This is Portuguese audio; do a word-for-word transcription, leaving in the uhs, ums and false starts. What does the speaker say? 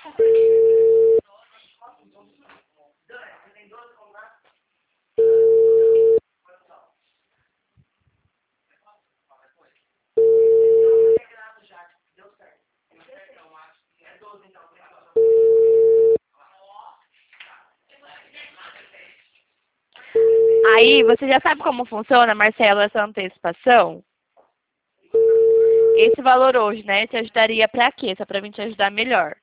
Aí, você já sabe como funciona, Marcelo, essa antecipação? Esse valor hoje, né, te ajudaria pra quê? Só pra mim te ajudar melhor.